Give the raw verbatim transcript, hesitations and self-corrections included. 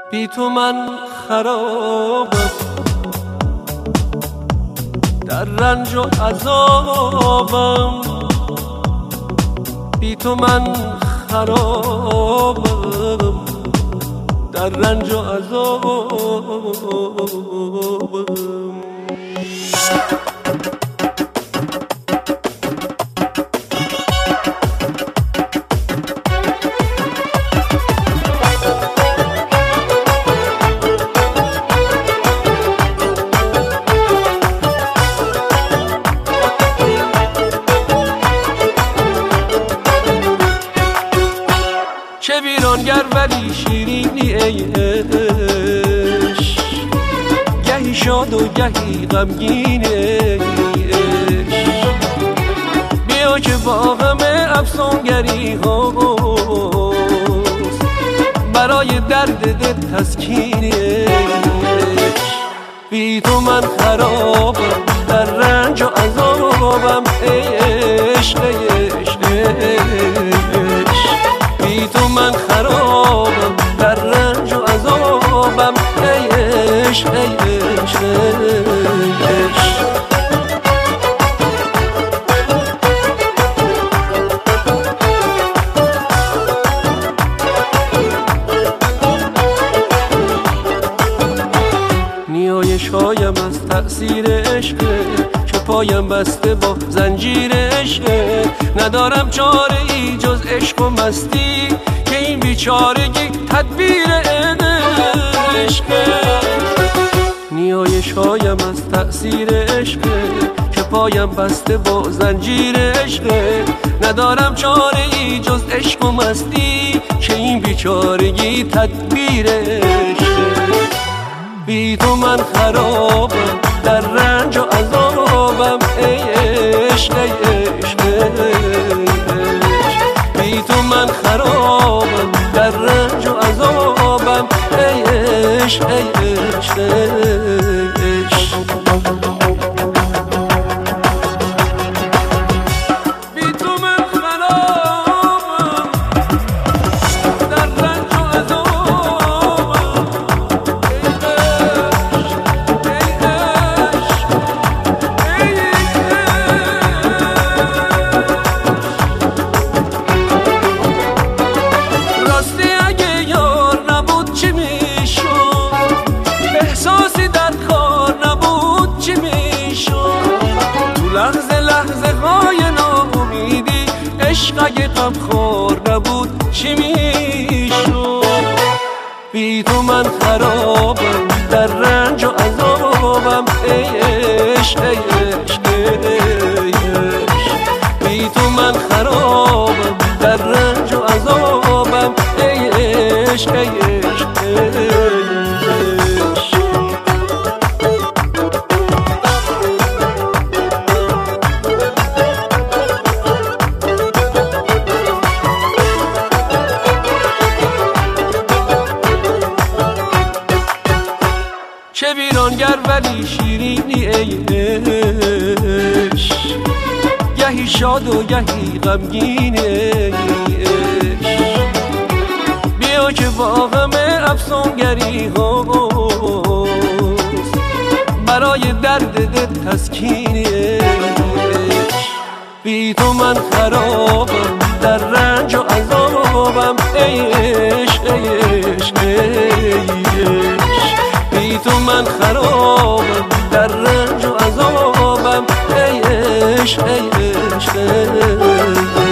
بی تو من خرابم، در رنج و عذابم. بی تو من خرابم، در رنج و عذابم. چه ویرانگر ولی شیرینی ای عشق، گهی شاد و گهی غمگین ای عشق. بیا که با همه افسونگری هاست، برای درد دل تسکین ای عشق. بی تو من خرابم، در رنج و عذابم ای عشق ای عشق ای عشق. بی تو من خرابم، در رنج و عذابم ای عشق ای عشق ای عشق. نیایش هایم از تأثیر عشق، که پایم بسته با زنجیر عشق. ندارم چاره ای جز عشق و مستی، که این بیچارگی تدبیر عشق. نیایش هایم از تأثیر عشق، که پایم بسته با زنجیر عشق. ندارم چاره ای جز عشق و مستی، که این بیچارگی تدبیر عشق. بی تو من خرابم، در رنج و عذابم ای عشق ای عشق ای عشق. بی تو من خرابم، در رنج و عذابم ای عشق ای عشق ای عشق. لحظه لحظه های ناامیدی، عشق اگه غمخوار نبود چی میشد؟ بی تو من خرابم، در رنج و عذابم ای عشق ای عشق ای عشق. بی تو من خرابم، در رنج و عذابم ای عشق ای عشق ای عشق. چه ویرانگر ولی شیرینی ای عشق، گهی شاد و گهی غمگین ای عشق. بیا که با همه افسونگری هاست، برای درد دل تسکین ای عشق. بی تو من خرابم، در رنج و عذابم ای عشق ای عشق ای عشق. بی تو من خرابم، در رنج و عذابم ای عشق ای عشق ای عشق.